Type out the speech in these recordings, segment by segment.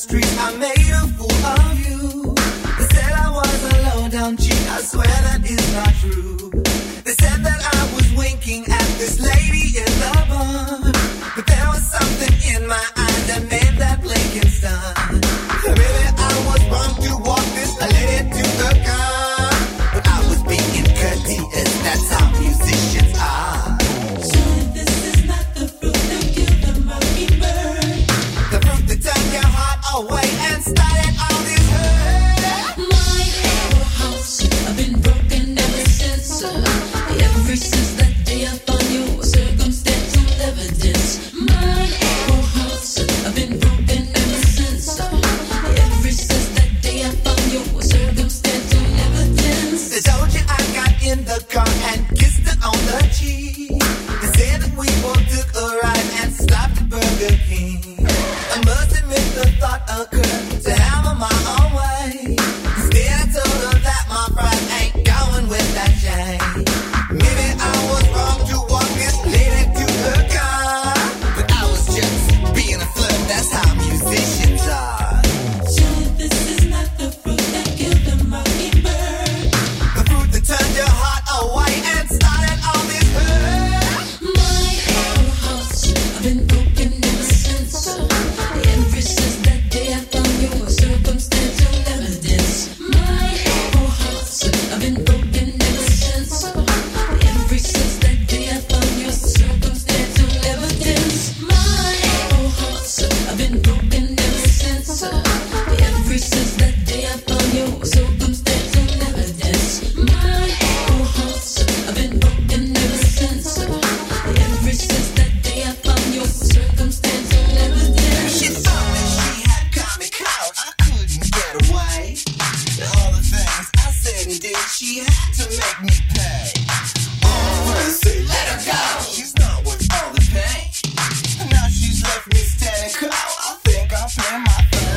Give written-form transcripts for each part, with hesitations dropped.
streets, I made a fool of you. They said I was a low-down cheat, I swear that is not true. They said that I was winking at this lady in the bar, but there was something in my eyes that made that blink instant. Baby, I was wrong to walk this lady to the car, but I was being courteous, that's how musicians are. So this is not the fruit that killed the mockingbird, the fruit that turned your heart away and started all this hurt. My whole house, I've been broken ever since. Ever since that day I found you, circumstantial evidence. My whole house, I've been broken ever since. Ever since that day I found you, circumstantial evidence. They told you I got in the car and kissed her on the cheek. They said that we both took a ride and stopped at Burger King. I must admit the thought occurred to have her my own way. Instead I told her that my pride ain't going with that chain. Maybe I was wrong to walk this lady to her car, but I was just being a flirt, that's how musicians are. So this is not the fruit that killed the mockingbird, The fruit that turned your heart away and started all this hurt. my whole house, I've been broken ever since. Ever since that day I found you, circumstantial evidence. My whole house, I've been broken ever since. Ever since that day I found you, circumstantial evidence. My whole house, I've been broken ever since. Ever since that day I found you, circumstantial evidence. My whole house, I've been broken ever since. Ever since that day I found you, circumstantial evidence. She thought that she had got me caught, I couldn't get away. All the things I said and did, she had to make me pay. All the friends say, let her go, she's not worth all the pain. Now she's left me standing cold, I think I'll play my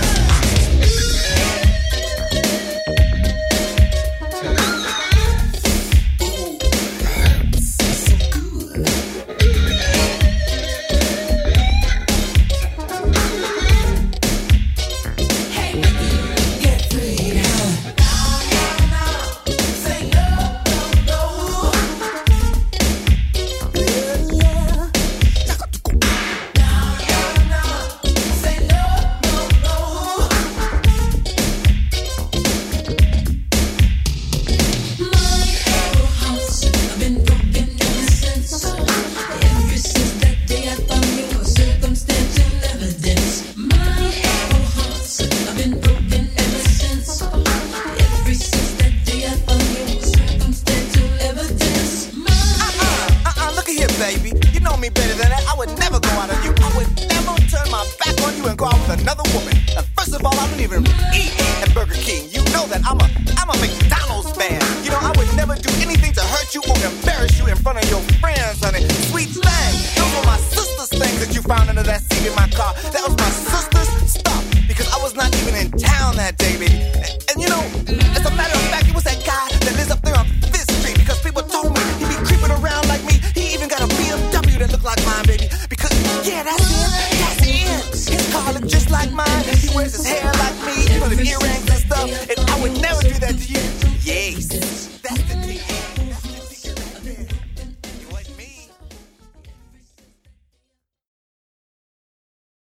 baby. You know me better than that. I would never go out on you. I would never turn my back on you and go out with another woman. First of all, I don't even eat at Burger King. You know that I'm a McDonald's fan. You know, I would never do anything to hurt you or embarrass you in front of your friends, honey. Sweet thing. Those were my sister's things that you found under that seat in my car. That was my sister's stuff because I was not even in town that day, baby. And you know, as a matter of fact, it was that guy that lives up there on 5th Street because people told me he'd be creeping around like me. He even got a BMW that looked like mine, baby. Because, yeah, that's it. That's it. His car looked just like mine. He wears his hair like me. He wears earrings and stuff. And I would never do that to